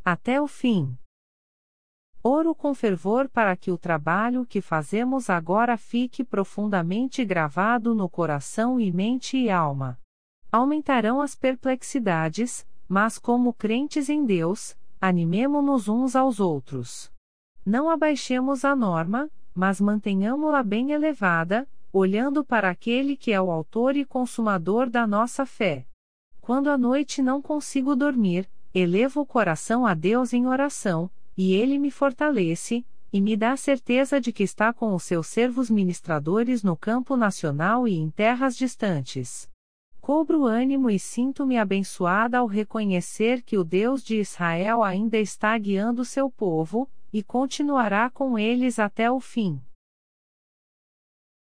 até o fim. Oro com fervor para que o trabalho que fazemos agora fique profundamente gravado no coração e mente e alma. Aumentarão as perplexidades, mas como crentes em Deus, animemo-nos uns aos outros. Não abaixemos a norma, mas mantenhamo-la bem elevada, olhando para aquele que é o autor e consumador da nossa fé. Quando à noite não consigo dormir, elevo o coração a Deus em oração, e Ele me fortalece, e me dá a certeza de que está com os seus servos ministradores no campo nacional e em terras distantes. Cobro ânimo e sinto-me abençoada ao reconhecer que o Deus de Israel ainda está guiando seu povo, e continuará com eles até o fim.